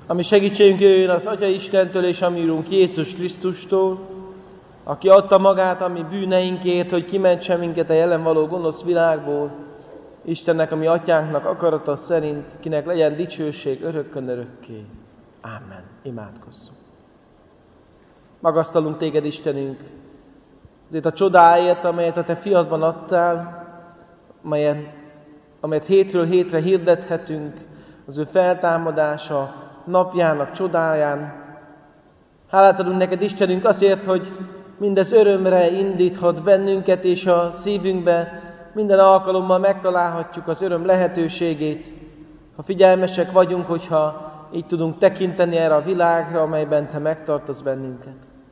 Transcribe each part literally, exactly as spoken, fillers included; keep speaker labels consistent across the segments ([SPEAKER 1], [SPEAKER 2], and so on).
[SPEAKER 1] Ami segítségünk jöjjön az Atya Istentől és a mi Urunk Jézus Krisztustól, aki adta magát a mi bűneinkért, hogy kimentse minket a jelen való gonosz világból. Istennek, a mi Atyánknak akarata szerint, kinek legyen dicsőség örökkön örökké. Ámen. Imádkozzunk. Magasztalunk téged, Istenünk, azért a csodáért, amelyet a te fiadban adtál, amelyet, amelyet hétről hétre hirdethetünk, az ő feltámadása napjának csodáján. Hálát adunk neked, Istenünk, azért, hogy mindez örömre indíthat bennünket, és a szívünkbe minden alkalommal megtalálhatjuk az öröm lehetőségét. Ha figyelmesek vagyunk, hogyha így tudunk tekinteni erre a világra, amelyben te megtartasz bennünket.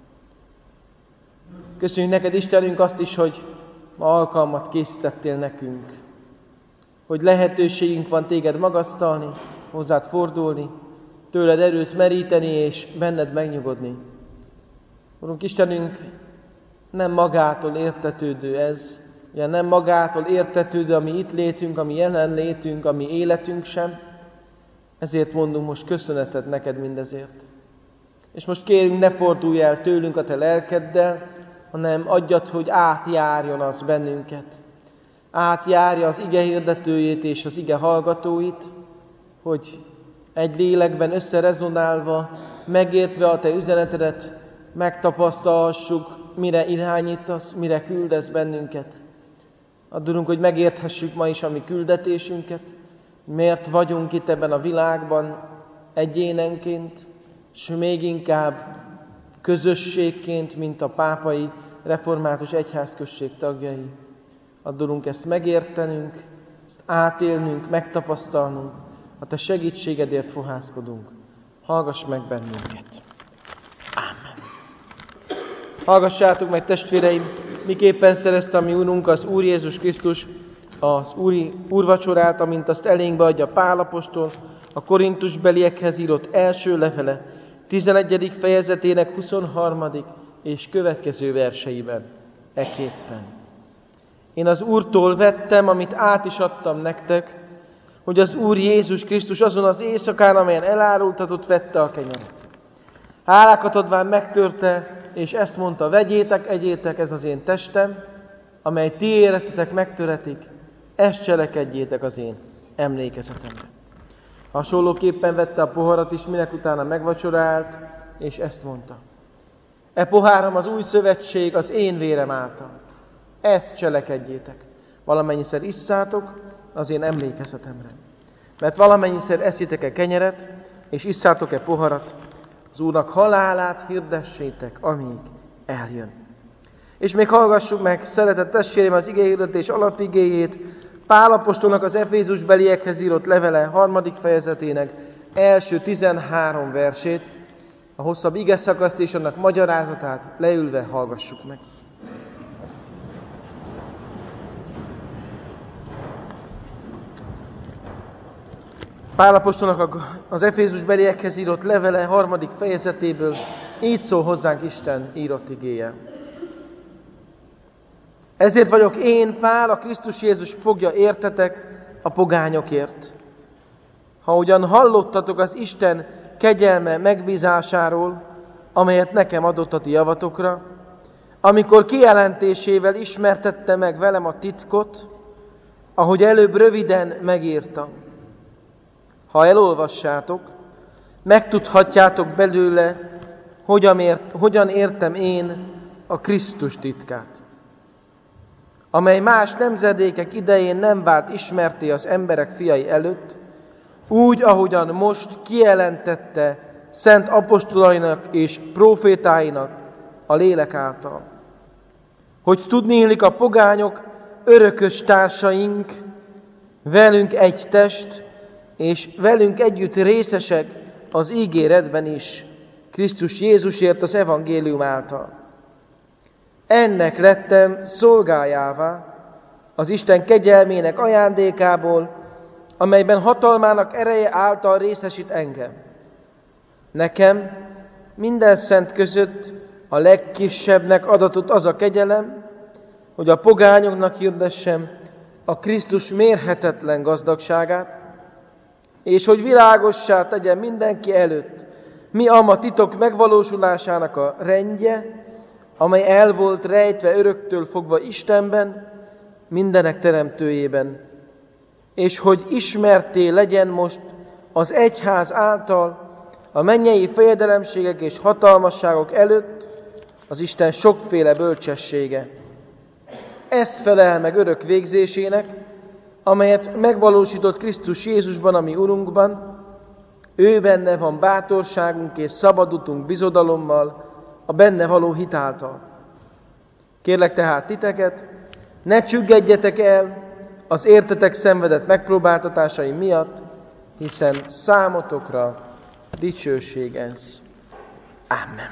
[SPEAKER 1] Köszönjük neked, Istenünk, azt is, hogy ma alkalmat készítettél nekünk. Hogy lehetőségünk van téged magasztalni, hozzád fordulni, tőled erőt meríteni és benned megnyugodni. Urunk Istenünk, nem magától értetődő ez, ugye nem magától értetődő a mi itt létünk, a mi jelenlétünk, a mi életünk sem, ezért mondunk most köszönetet neked mindezért. És most kérünk, ne fordulj el tőlünk a te lelkeddel, hanem adjad, hogy átjárjon az bennünket. Átjárja az ige hirdetőjét és az ige hallgatóit, hogy egy lélekben összerezonálva, megértve a te üzenetedet, megtapasztalhassuk, mire irányítasz, mire küldesz bennünket. Addurunk, hogy megérthessük ma is a mi küldetésünket, miért vagyunk itt ebben a világban egyénenként, és még inkább közösségként, mint a pápai református egyházközség tagjai. Addurunk ezt megértenünk, ezt átélnünk, megtapasztalnunk, a te segítségedért fohászkodunk. Hallgass meg bennünket. Ámen. Hallgassátok meg, testvéreim, miképpen szerezte a mi Úrunk, az Úr Jézus Krisztus az úri úrvacsorát, amint azt elénkbe adja Pál apostol, a korintusbeliekhez írott első levele, tizenegyedik fejezetének huszonharmadik és következő verseiben. Ekképpen. Én az Úrtól vettem, amit át is adtam nektek, hogy az Úr Jézus Krisztus azon az éjszakán, amelyen elárultatott, vette a kenyeret. Hálákat adván megtörte, és ezt mondta: vegyétek, egyétek, ez az én testem, amely ti éretetek megtöretik, ezt cselekedjétek az én emlékezetemre. Hasonlóképpen vette a poharat is, minek utána megvacsorált, és ezt mondta: e poháram az új szövetség az én vérem által. Ezt cselekedjétek, valamennyiszer isszátok az én emlékezetemre. Mert valamennyiszer eszitek-e kenyeret, és isszátok-e poharat, az Úrnak halálát hirdessétek, amíg eljön. És még hallgassuk meg, szeretett testvérem, az igehirdetés alapigéjét, Pál apostolnak az Efézusbeliekhez írott levele harmadik fejezetének első tizenhárom versét, a hosszabb igeszakaszt és annak magyarázatát leülve hallgassuk meg. Pál apostolnak az Efézusbeliekhez írott levele harmadik fejezetéből így szól hozzánk Isten írott igéje. Ezért vagyok én, Pál, a Krisztus Jézus fogja értetek a pogányokért. Ha ugyan hallottatok az Isten kegyelme megbízásáról, amelyet nekem adott a ti javatokra, amikor kijelentésével ismertette meg velem a titkot, ahogy előbb röviden megírtam. Ha elolvassátok, megtudhatjátok belőle, hogyan, ért, hogyan értem én a Krisztus titkát, amely más nemzedékek idején nem vált ismerté az emberek fiai előtt, úgy, ahogyan most kijelentette szent apostolainak és prófétáinak a lélek által. Hogy tudniillik a pogányok örökös társaink, velünk egy test, és velünk együtt részesek az ígéretben is, Krisztus Jézusért az evangélium által. Ennek lettem szolgájává, az Isten kegyelmének ajándékából, amelyben hatalmának ereje által részesít engem. Nekem minden szent között a legkisebbnek adatott az a kegyelem, hogy a pogányoknak hirdessem a Krisztus mérhetetlen gazdagságát, és hogy világossá tegye mindenki előtt, mi ama titok megvalósulásának a rendje, amely el volt rejtve öröktől fogva Istenben, mindenek teremtőjében, és hogy ismerté legyen most az egyház által a mennyei fejedelemségek és hatalmasságok előtt az Isten sokféle bölcsessége. Ez felel meg örök végzésének, amelyet megvalósított Krisztus Jézusban, a mi Urunkban. Ő benne van bátorságunk és szabadutunk bizodalommal, a benne való hit által. Kérlek tehát titeket, ne csüggedjetek el az értetek szenvedett megpróbáltatásai miatt, hiszen számotokra dicsőség ez. Amen.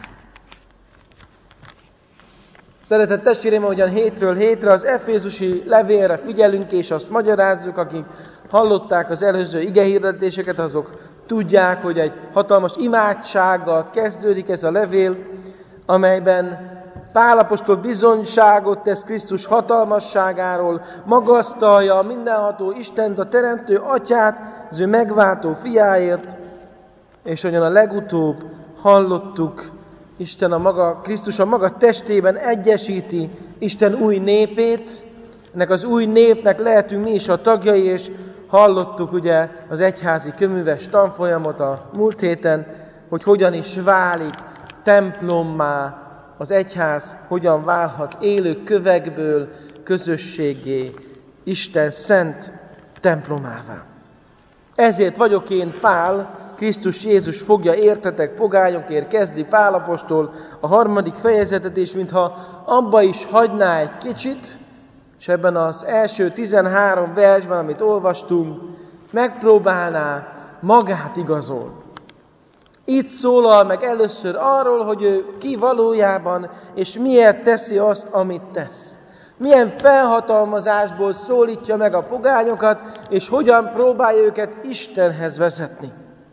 [SPEAKER 1] Szeretett testvéreim, ahogyan hétről hétre az efézusi levélre figyelünk, és azt magyarázzuk, akik hallották az előző igehirdetéseket, azok tudják, hogy egy hatalmas imádsággal kezdődik ez a levél, amelyben Pál apostol bizonyságot tesz Krisztus hatalmasságáról, magasztalja a mindenható Istent, a teremtő atyát, az ő megváltó fiáért, és ahogyan a legutóbb hallottuk, Isten a maga, Krisztus a maga testében egyesíti Isten új népét, ennek az új népnek lehetünk mi is a tagjai, és hallottuk ugye az egyházi köműves tanfolyamot a múlt héten, hogy hogyan is válik templommá az egyház, hogyan válhat élő kövekből közösségé, Isten szent templomává. Ezért vagyok én Pál, Krisztus Jézus fogja értetek pogányokért, kezdi Pál apostol a harmadik fejezetet, és mintha abba is hagyná egy kicsit, és ebben az első tizenhárom versben, amit olvastunk, megpróbálná magát igazolni. Itt szólal meg először arról, hogy ő ki valójában, és miért teszi azt, amit tesz. Milyen felhatalmazásból szólítja meg a pogányokat, és hogyan próbálja őket Istenhez vezetni.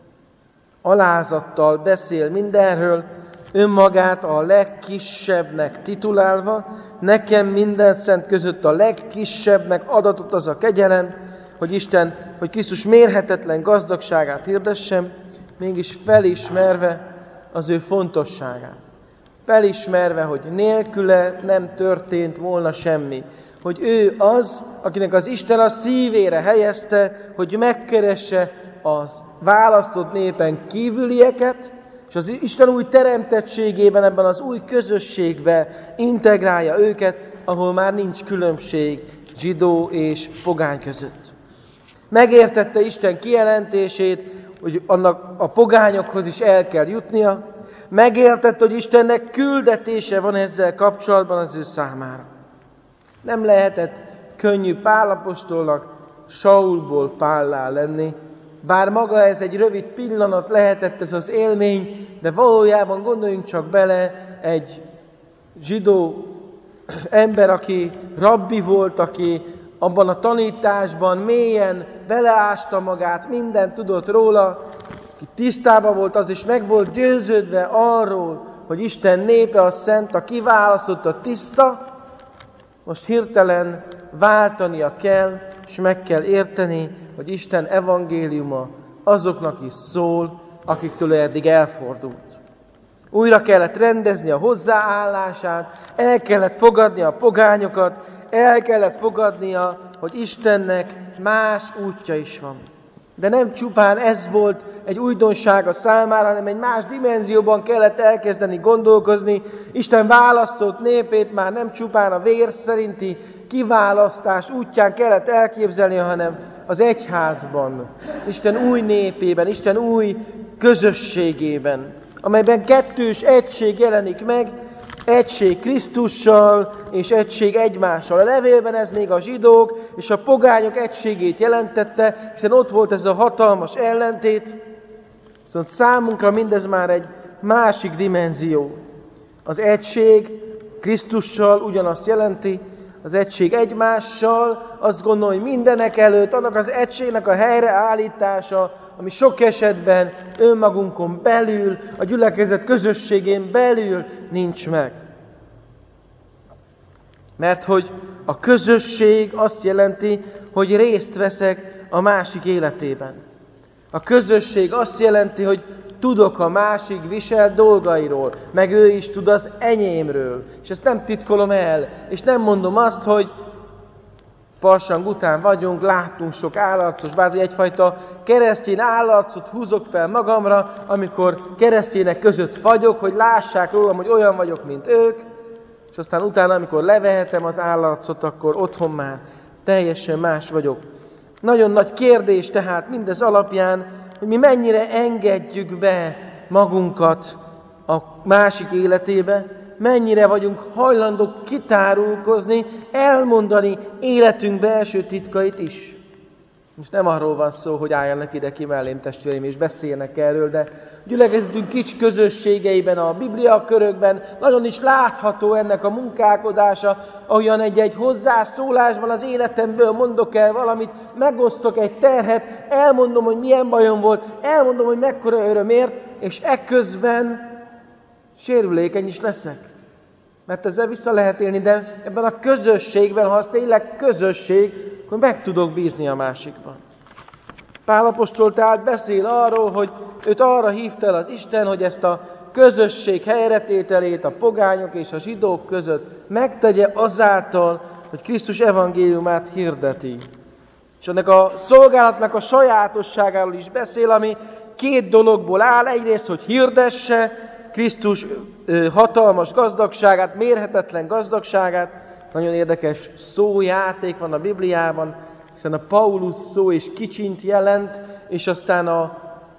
[SPEAKER 1] Alázattal beszél mindenről, önmagát a legkisebbnek titulálva, nekem minden szent között a legkisebbnek adatott az a kegyelem, hogy Isten, hogy Krisztus mérhetetlen gazdagságát hirdessem, mégis felismerve az ő fontosságát. Felismerve, hogy nélküle nem történt volna semmi. Hogy ő az, akinek az Isten a szívére helyezte, hogy megkeresse az választott népen kívülieket, és az Isten új teremtettségében, ebben az új közösségbe integrálja őket, ahol már nincs különbség zsidó és pogány között. Megértette Isten kijelentését, hogy annak a pogányokhoz is el kell jutnia. Megértette, hogy Istennek küldetése van ezzel kapcsolatban az ő számára. Nem lehetett könnyű Pál apostolnak Saulból Pállá lenni, bár maga ez egy rövid pillanat lehetett ez az élmény, de valójában gondoljunk csak bele, egy zsidó ember, aki rabbi volt, aki abban a tanításban mélyen beleásta magát, mindent tudott róla, aki tisztában volt, az is meg volt győződve arról, hogy Isten népe a szent, a kiválasztott, a tiszta, most hirtelen váltania kell, és meg kell érteni, hogy Isten evangéliuma azoknak is szól, akiktől eddig elfordult. Újra kellett rendezni a hozzáállását, el kellett fogadnia a pogányokat, el kellett fogadnia, hogy Istennek más útja is van. De nem csupán ez volt egy újdonsága számára, hanem egy más dimenzióban kellett elkezdeni gondolkozni. Isten választott népét már nem csupán a vér szerinti kiválasztás útján kellett elképzelni, hanem az egyházban, Isten új népében, Isten új közösségében, amelyben kettős egység jelenik meg, egység Krisztussal és egység egymással. A levélben ez még a zsidók és a pogányok egységét jelentette, hiszen ott volt ez a hatalmas ellentét, viszont számunkra mindez már egy másik dimenzió. Az egység Krisztussal ugyanazt jelenti, az egység egymással, azt gondolom, hogy mindenek előtt annak az egységnek a helyreállítása, ami sok esetben önmagunkon belül, a gyülekezet közösségén belül nincs meg. Mert hogy a közösség azt jelenti, hogy részt veszek a másik életében. A közösség azt jelenti, hogy tudok a másik visel dolgairól, meg ő is tud az enyémről. És ezt nem titkolom el, és nem mondom azt, hogy farsang után vagyunk, láttunk sok állarcos, bár egyfajta keresztény állarcot húzok fel magamra, amikor keresztények között vagyok, hogy lássák rólam, hogy olyan vagyok, mint ők, és aztán utána, amikor levehetem az állarcot, akkor otthon már teljesen más vagyok. Nagyon nagy kérdés tehát mindez alapján, hogy mi mennyire engedjük be magunkat a másik életébe, mennyire vagyunk hajlandók kitárulkozni, elmondani életünk belső titkait is. Most nem arról van szó, hogy álljanak ide ki mellém testvéreim és beszélnek erről, de gyülekezetünk kicsi közösségeiben, a Biblia körökben nagyon is látható ennek a munkálkodása, ahogyan egy-egy hozzászólásban az életemből mondok el valamit, megosztok egy terhet, elmondom, hogy milyen bajom volt, elmondom, hogy mekkora örömért, és ekközben sérülékeny is leszek. Mert ezzel vissza lehet élni, de ebben a közösségben, ha az tényleg közösség, akkor meg tudok bízni a másikban. Pál apostol tehát beszél arról, hogy őt arra hívta el az Isten, hogy ezt a közösség helyretételét a pogányok és a zsidók között megtegye azáltal, hogy Krisztus evangéliumát hirdeti. És ennek a szolgálatnak a sajátosságáról is beszél, ami két dologból áll. Egyrészt, hogy hirdesse Krisztus hatalmas gazdagságát, mérhetetlen gazdagságát. Nagyon érdekes szójáték van a Bibliában, hiszen a Paulus szó és kicsint jelent, és aztán a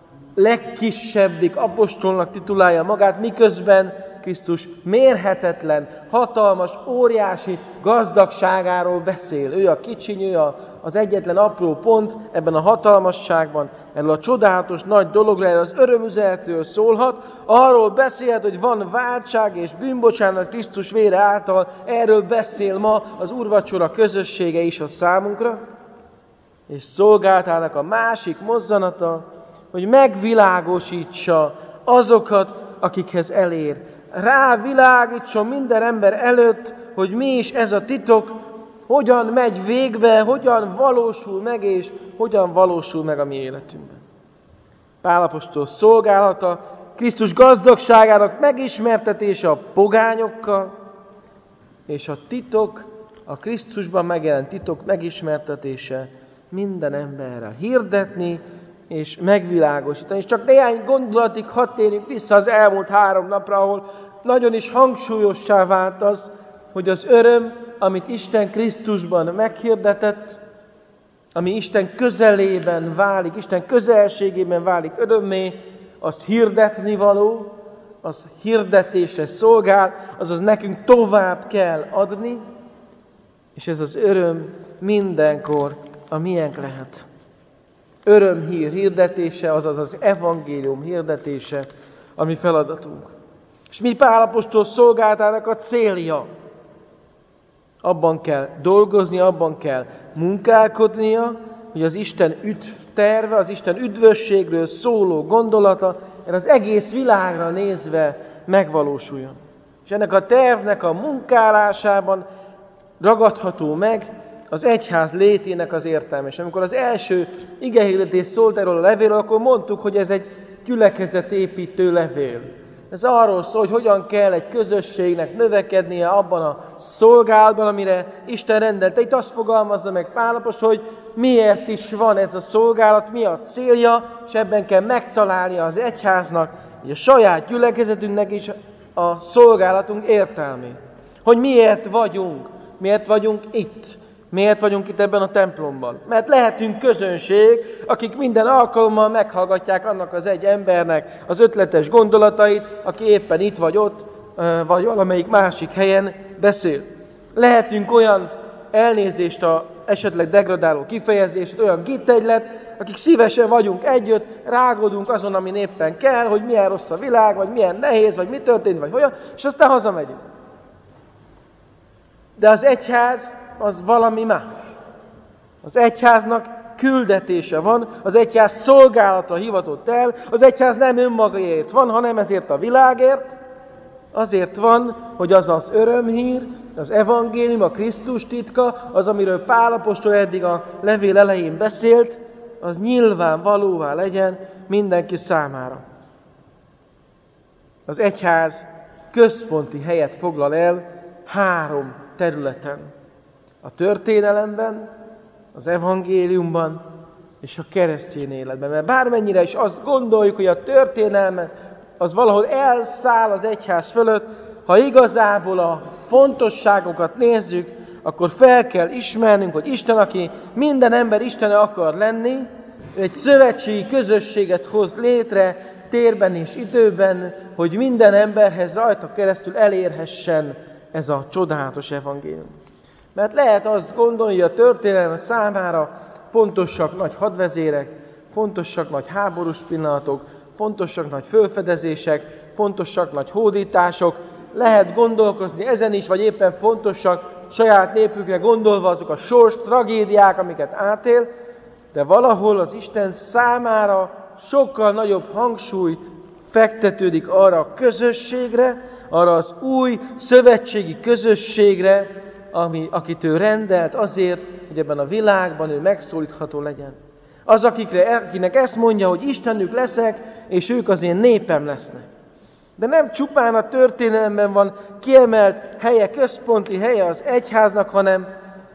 [SPEAKER 1] legkisebbik apostolnak titulálja magát, miközben Krisztus mérhetetlen, hatalmas, óriási gazdagságáról beszél. Ő a kicsiny, ő az egyetlen apró pont ebben a hatalmasságban, erről a csodálatos nagy dologra, erről az örömüzenetről szólhat, arról beszélhet, hogy van váltság és bűnbocsánat Krisztus vére által, erről beszél ma az úrvacsora közössége is a számunkra, és szolgáltának a másik mozzanata, hogy megvilágosítsa azokat, akikhez elér. Rávilágítson minden ember előtt, hogy mi is ez a titok, hogyan megy végbe, hogyan valósul meg, és hogyan valósul meg a mi életünkben. Pál apostol szolgálata, Krisztus gazdagságának megismertetése a pogányokkal, és a titok, a Krisztusban megjelent titok megismertetése minden emberre. Hirdetni és megvilágosítani. És csak néhány gondolatig hadd térjünk vissza az elmúlt három napra, ahol nagyon is hangsúlyossá vált az, hogy az öröm, amit Isten Krisztusban meghirdetett, ami Isten közelében válik, Isten közelségében válik örömmé, az hirdetni való, az hirdetésre szolgál, azaz nekünk tovább kell adni, és ez az öröm mindenkor a miénk lehet. Örömhír hirdetése, azaz az evangélium hirdetése, a mi feladatunk. És mi Pál apostol szolgálatának a célja? Abban kell dolgozni, abban kell munkálkodnia, hogy az Isten üdvterve, az Isten üdvösségről szóló gondolata erre az egész világra nézve megvalósuljon. És ennek a tervnek a munkálásában ragadható meg az egyház létének az értelme. És amikor az első igehirdetés szólt erről a levélről, akkor mondtuk, hogy ez egy gyülekezetépítő levél. Ez arról szól, hogy hogyan kell egy közösségnek növekednie abban a szolgálatban, amire Isten rendelte. Itt azt fogalmazza meg Pál apostol, hogy miért is van ez a szolgálat, mi a célja, és ebben kell megtalálnia az egyháznak, hogy a saját gyülekezetünknek is a szolgálatunk értelmét. Hogy miért vagyunk, miért vagyunk itt. Miért vagyunk itt ebben a templomban? Mert lehetünk közönség, akik minden alkalommal meghallgatják annak az egy embernek az ötletes gondolatait, aki éppen itt vagy ott, vagy valamelyik másik helyen beszél. Lehetünk olyan elnézést a esetleg degradáló kifejezést, olyan gittegylet, akik szívesen vagyunk együtt, rágódunk azon, ami éppen kell, hogy milyen rossz a világ, vagy milyen nehéz, vagy mi történt, vagy olyan, és aztán hazamegyünk. De az egyház az valami más. Az egyháznak küldetése van, az egyház szolgálatra hivatott el, az egyház nem önmagáért van, hanem ezért a világért, azért van, hogy az az örömhír, az evangélium, a Krisztus titka, az, amiről Pál apostol eddig a levél elején beszélt, az nyilvánvalóvá legyen mindenki számára. Az egyház központi helyet foglal el három területen. A történelemben, az evangéliumban és a keresztény életben. Mert bármennyire is azt gondoljuk, hogy a történelme az valahol elszáll az egyház fölött, ha igazából a fontosságokat nézzük, akkor fel kell ismernünk, hogy Isten, aki minden ember Istene akar lenni, egy szövetségi közösséget hoz létre térben és időben, hogy minden emberhez rajta keresztül elérhessen ez a csodálatos evangélium. Mert lehet azt gondolni, hogy a történelem számára fontosak nagy hadvezérek, fontosak nagy háborús pillanatok, fontosak nagy fölfedezések, fontosak nagy hódítások, lehet gondolkozni ezen is, vagy éppen fontosak saját népükre gondolva azok a sors tragédiák, amiket átél, de valahol az Isten számára sokkal nagyobb hangsúly fektetődik arra a közösségre, arra az új szövetségi közösségre, ami, akit ő rendelt azért, hogy ebben a világban ő megszólítható legyen. Az, akikre, akinek ezt mondja, hogy Istenük leszek, és ők az én népem lesznek. De nem csupán a történelemben van kiemelt helye, központi helye az egyháznak, hanem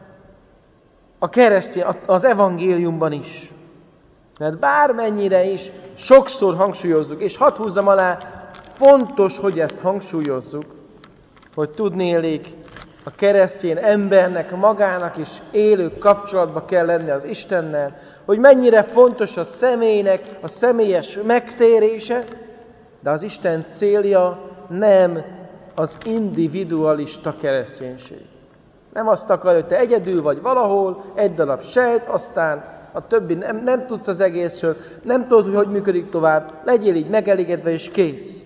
[SPEAKER 1] a keresztény, az evangéliumban is. Mert bármennyire is sokszor hangsúlyozzuk, és hadd húzzam alá, fontos, hogy ezt hangsúlyozzuk, hogy tudnélik, a keresztény embernek, magának is élő kapcsolatba kell lenni az Istennel, hogy mennyire fontos a személynek a személyes megtérése, de az Isten célja nem az individualista kereszténység. Nem azt akar, hogy te egyedül vagy valahol, egy darab sejt, aztán a többi nem, nem tudsz az egészről, nem tudod, hogy hogy működik tovább, legyél így megelégedve és kész.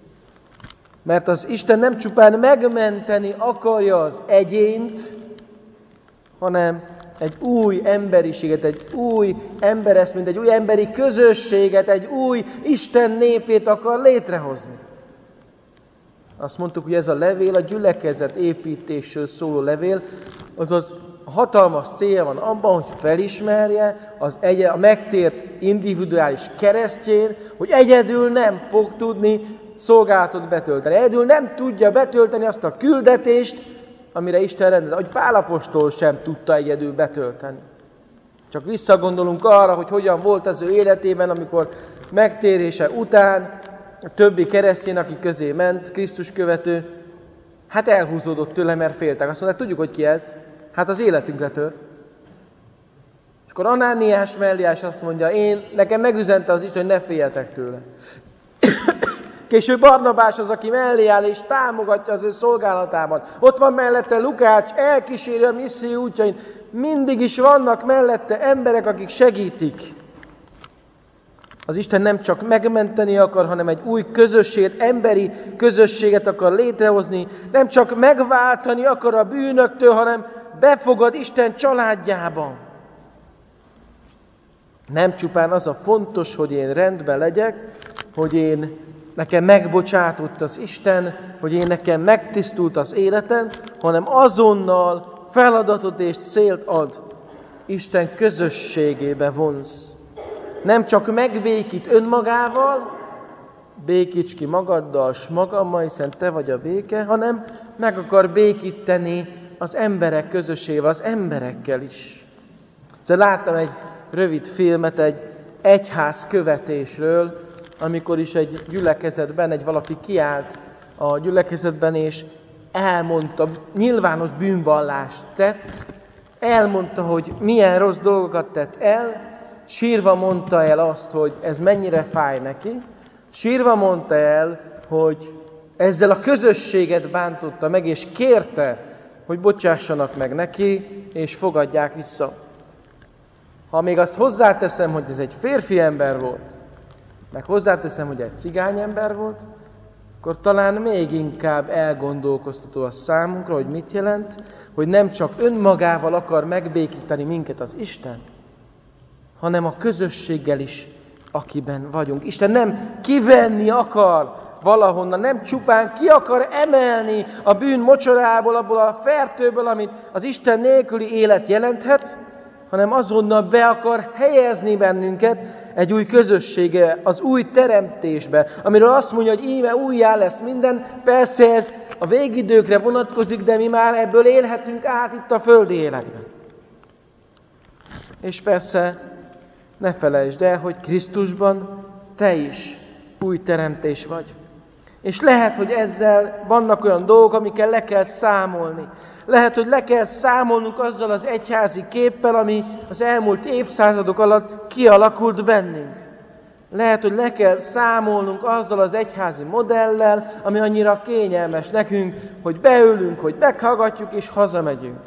[SPEAKER 1] Mert az Isten nem csupán megmenteni akarja az egyént, hanem egy új emberiséget, egy új embereszményt, egy új emberi közösséget, egy új Isten népét akar létrehozni. Azt mondtuk, hogy ez a levél a gyülekezet építésről szóló levél, azaz hatalmas célja van abban, hogy felismerje az egy, a megtért individuális keresztény, hogy egyedül nem fog tudni szolgálatot betölteni. Egyedül nem tudja betölteni azt a küldetést, amire Isten rendelt, hogy Pál apostol sem tudta egyedül betölteni. Csak visszagondolunk arra, hogy hogyan volt az ő életében, amikor megtérése után a többi keresztény, aki közé ment, Krisztus követő, hát elhúzódott tőle, mert féltek. Azt mondták, tudjuk, hogy ki ez? Hát az életünkre tör. És akkor Anániás, Melliás azt mondja, én, nekem megüzente az Isten, hogy ne féljetek tőle. Később Barnabás az, aki mellé áll és támogatja az ő szolgálatában. Ott van mellette Lukács, elkíséri a misszió útjain. Mindig is vannak mellette emberek, akik segítik. Az Isten nem csak megmenteni akar, hanem egy új közösséget, emberi közösséget akar létrehozni. Nem csak megváltani akar a bűnöktől, hanem befogad Isten családjában. Nem csupán az a fontos, hogy én rendben legyek, hogy én nekem megbocsátott az Isten, hogy én nekem megtisztult az életem, hanem azonnal feladatot és célt ad. Isten közösségébe vonz. Nem csak megbékít önmagával, békíts ki magaddal, s magammal, hiszen te vagy a béke, hanem meg akar békíteni az emberek közösségével, az emberekkel is. Szóval láttam egy rövid filmet egy egyház követésről, amikor is egy gyülekezetben egy valaki kiállt a gyülekezetben, és elmondta, nyilvános bűnvallást tett, elmondta, hogy milyen rossz dolgokat tett el, sírva mondta el azt, hogy ez mennyire fáj neki, sírva mondta el, hogy ezzel a közösséget bántotta meg, és kérte, hogy bocsássanak meg neki, és fogadják vissza. Ha még azt hozzáteszem, hogy ez egy férfi ember volt, meg hozzáteszem, hogy egy cigány ember volt, akkor talán még inkább elgondolkoztató a számunkra, hogy mit jelent, hogy nem csak önmagával akar megbékíteni minket az Isten, hanem a közösséggel is, akiben vagyunk. Isten nem kivenni akar valahonnan, nem csupán ki akar emelni a bűn mocsorából, abból a fertőből, amit az Isten nélküli élet jelenthet, hanem azonnal be akar helyezni bennünket egy új közössége, az új teremtésbe, amiről azt mondja, hogy íme újjá lesz minden. Persze ez a végidőkre vonatkozik, de mi már ebből élhetünk át itt a földi életben. És persze ne felejtsd el, hogy Krisztusban te is új teremtés vagy. És lehet, hogy ezzel vannak olyan dolgok, amikkel le kell számolni. Lehet, hogy le kell számolnunk azzal az egyházi képpel, ami az elmúlt évszázadok alatt kialakult bennünk. Lehet, hogy le kell számolnunk azzal az egyházi modellel, ami annyira kényelmes nekünk, hogy beülünk, hogy meghallgatjuk és hazamegyünk.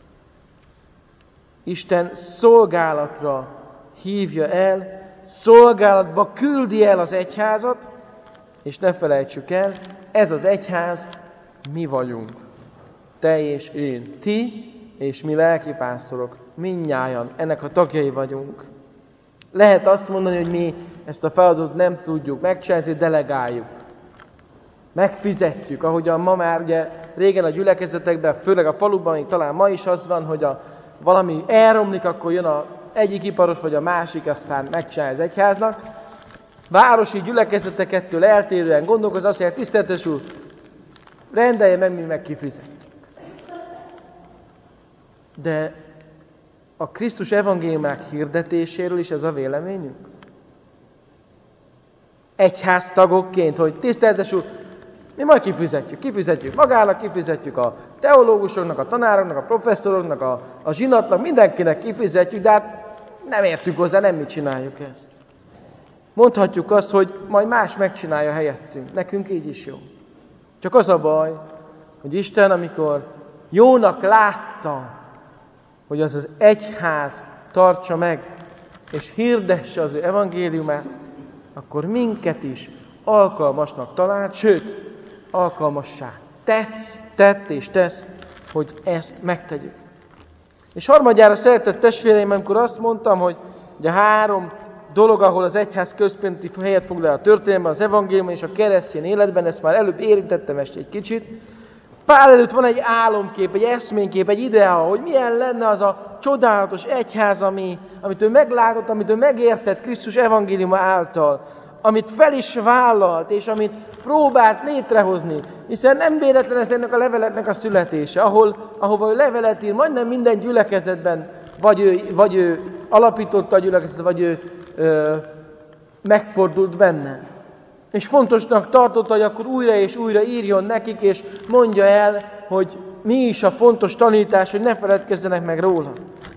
[SPEAKER 1] Isten szolgálatra hívja el, szolgálatba küldi el az egyházat, és ne felejtsük el, ez az egyház mi vagyunk. Te és én, ti és mi lelkipásztorok, mindnyájan ennek a tagjai vagyunk. Lehet azt mondani, hogy mi ezt a feladatot nem tudjuk megcsinálni, delegáljuk. Megfizetjük, ahogyan ma már ugye régen a gyülekezetekben, főleg a faluban, még talán ma is az van, hogy a, valami elromlik, akkor jön a egyik iparos vagy a másik, aztán megcsinálja az egyháznak. Városi gyülekezetekettől eltérően gondolkoz, azt mondja, tiszteletes úr, rendelje meg, mi meg kifizetjük. De a Krisztus evangéliumák hirdetéséről is ez a véleményünk? Egyháztagokként, hogy tiszteletes úr, mi majd kifizetjük, kifizetjük magának, kifizetjük a teológusoknak, a tanároknak, a professzoroknak, a, a zsinatnak, mindenkinek kifizetjük, de hát nem értünk hozzá, nem mi csináljuk ezt. Mondhatjuk azt, hogy majd más megcsinálja helyettünk, nekünk így is jó. Csak az a baj, hogy Isten, amikor jónak látta, hogy az az egyház tartsa meg, és hirdesse az ő evangéliumát, akkor minket is alkalmasnak talált, sőt, alkalmassá tesz, tett és tesz, hogy ezt megtegyük. És harmadjára, szeretett testvéreim, amikor azt mondtam, hogy ugye három dolog, ahol az egyház központi helyet foglal a történelemben, az evangélium és a keresztény életben, ezt már előbb érintettem ezt egy kicsit. Pál előtt van egy álomkép, egy eszménykép, egy ideál, hogy milyen lenne az a csodálatos egyház, ami, amit ő meglátott, amit ő megértett Krisztus evangéliuma által, amit fel is vállalt, és amit próbált létrehozni. Hiszen nem véletlen ez ennek a leveleknek a születése, ahol, ahova ő levelet ír, majdnem minden gyülekezetben, vagy ő, vagy ő alapította a gyülekezetet, vagy ő ö, megfordult benne. És fontosnak tartotta, hogy akkor újra és újra írjon nekik, és mondja el, hogy mi is a fontos tanítás, hogy ne feledkezzenek meg róla.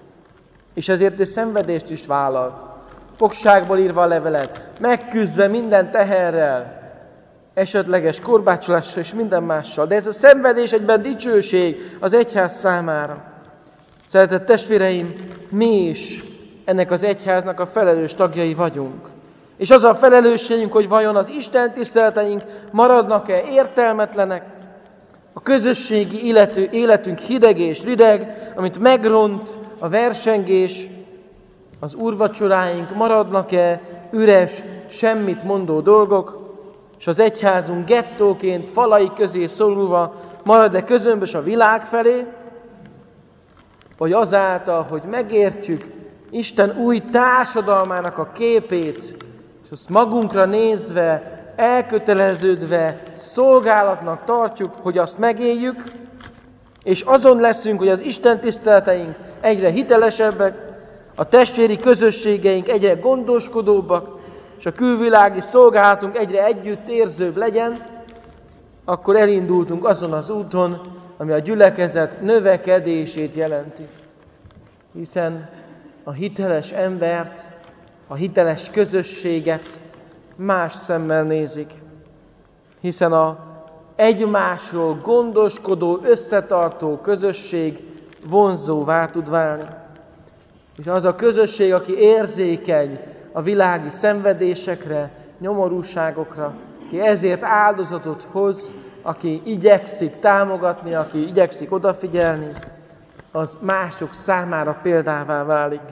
[SPEAKER 1] És ezért egy szenvedést is vállalt. Fogságból írva a levelet, megküzdve minden teherrel, esetleges korbácsolással és minden mással. De ez a szenvedés egyben dicsőség az egyház számára. Szeretett testvéreim, mi is ennek az egyháznak a felelős tagjai vagyunk. És az a felelősségünk, hogy vajon az Isten tiszteleteink maradnak-e értelmetlenek, a közösségi életű, életünk hideg és rideg, amit megront a versengés, az úrvacsoráink maradnak-e üres, semmit mondó dolgok, és az egyházunk gettóként falai közé szorulva marad-e közömbös a világ felé, vagy azáltal, hogy megértjük Isten új társadalmának a képét, és azt magunkra nézve, elköteleződve, szolgálatnak tartjuk, hogy azt megéljük, és azon leszünk, hogy az Isten tiszteleteink egyre hitelesebbek, a testvéri közösségeink egyre gondoskodóbbak, és a külvilági szolgálatunk egyre együttérzőbb legyen, akkor elindultunk azon az úton, ami a gyülekezet növekedését jelenti. Hiszen a hiteles embert, a hiteles közösséget más szemmel nézik. Hiszen a egymásról gondoskodó, összetartó közösség vonzóvá tud válni. És az a közösség, aki érzékeny a világi szenvedésekre, nyomorúságokra, aki ezért áldozatot hoz, aki igyekszik támogatni, aki igyekszik odafigyelni, az mások számára példává válik.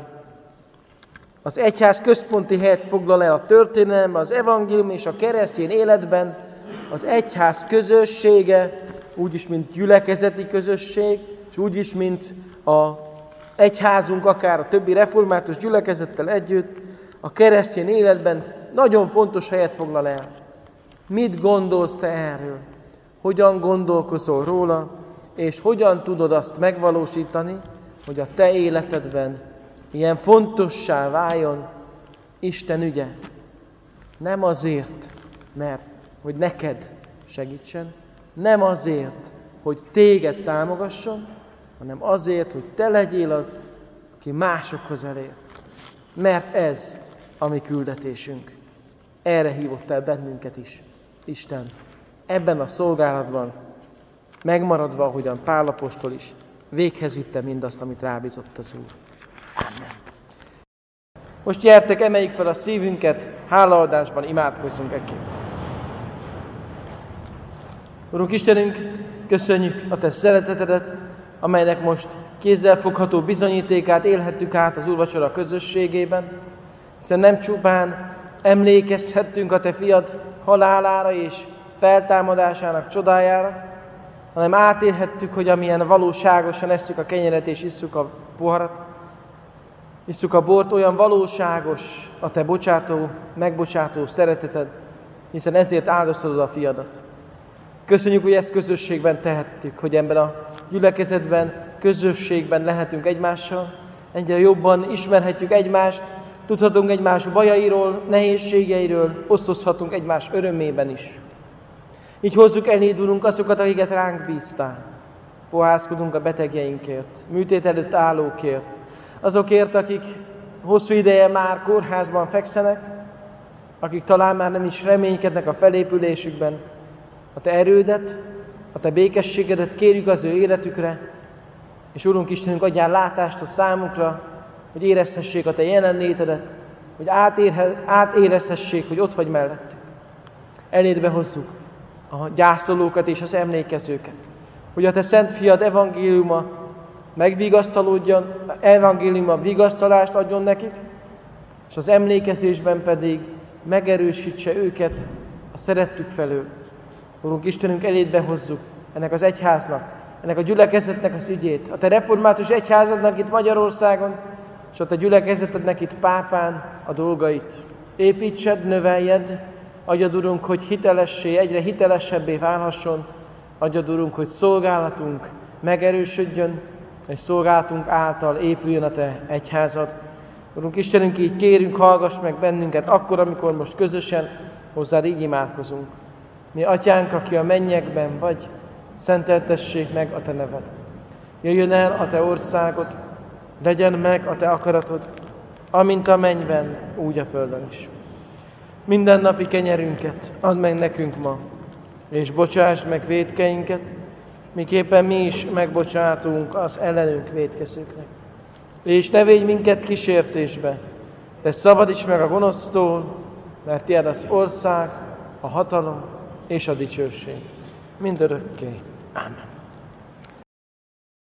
[SPEAKER 1] Az egyház központi helyet foglal el a történelemben, az evangélium és a keresztény életben, az egyház közössége, úgyis, mint gyülekezeti közösség, és úgyis, mint a egyházunk, akár a többi református gyülekezettel együtt, a keresztény életben nagyon fontos helyet foglal el. Mit gondolsz te erről? Hogyan gondolkozol róla, és hogyan tudod azt megvalósítani, hogy a te életedben ilyen fontossá váljon Isten ügye? Nem azért, mert hogy neked segítsen, nem azért, hogy téged támogasson, hanem azért, hogy te legyél az, aki másokhoz elér. Mert ez a mi küldetésünk. Erre hívott el bennünket is Isten. Ebben a szolgálatban megmaradva, ahogyan Pál apostol is véghez vitte mindazt, amit rábízott az Úr. Amen. Most gyertek, emeljük fel a szívünket, hálaadásban imádkozzunk ekként. Urunk Istenünk, köszönjük a Te szeretetedet, amelynek most kézzelfogható bizonyítékát élhettük át az úrvacsora közösségében, hiszen nem csupán emlékezhettünk a Te fiad halálára és feltámadásának csodájára, hanem átélhettük, hogy amilyen valóságosan esszük a kenyeret és isszuk a poharat, isszuk a bort, olyan valóságos a Te bocsátó, megbocsátó szereteted, hiszen ezért áldoztad a fiadat. Köszönjük, hogy ezt közösségben tehettük, hogy ebben a gyülekezetben, közösségben lehetünk egymással, egyre jobban ismerhetjük egymást, tudhatunk egymás bajairól, nehézségeiről, osztozhatunk egymás örömében is. Így hozzuk eléd, Urunk, azokat, akiket ránk bíztál. Fohászkodunk a betegjeinkért, műtét előtt állókért, azokért, akik hosszú ideje már kórházban fekszenek, akik talán már nem is reménykednek a felépülésükben. A Te erődet, a Te békességedet kérjük az ő életükre, és Urunk Istenünk, adjál látást a számukra, hogy érezhessék a Te jelenlétedet, hogy átérezhessék, hogy ott vagy mellettük. Elédbe hozzuk a gyászolókat és az emlékezőket, hogy a Te szent fiad evangéliuma megvigasztalódjon, evangéliuma vigasztalást adjon nekik, és az emlékezésben pedig megerősítse őket a szerettük felől. Urunk Istenünk, elédbe hozzuk ennek az egyháznak, ennek a gyülekezetnek az ügyét, a Te református egyházadnak itt Magyarországon, és a Te gyülekezetednek itt Pápán a dolgait. Építsed, növeljed, adjad, Urunk, hogy hitelessé, egyre hitelesebbé válhasson, adjad, Urunk, hogy szolgálatunk megerősödjön, és szolgálatunk által épüljön a Te egyházad. Urunk Istenünk, így kérünk, hallgass meg bennünket akkor, amikor most közösen hozzád így imádkozunk. Mi Atyánk, aki a mennyekben vagy, szenteltessék meg a Te neved. Jöjjön el a Te országod, legyen meg a Te akaratod, amint a mennyben, úgy a földön is. Minden napi kenyerünket add meg nekünk ma, és bocsásd meg vétkeinket, miképpen mi is megbocsátunk az ellenünk vétkezőknek. És ne védj minket kísértésbe, de szabadíts meg a gonosztól, mert Tiéd az ország, a hatalom és a dicsőség mindörökké. Ámen.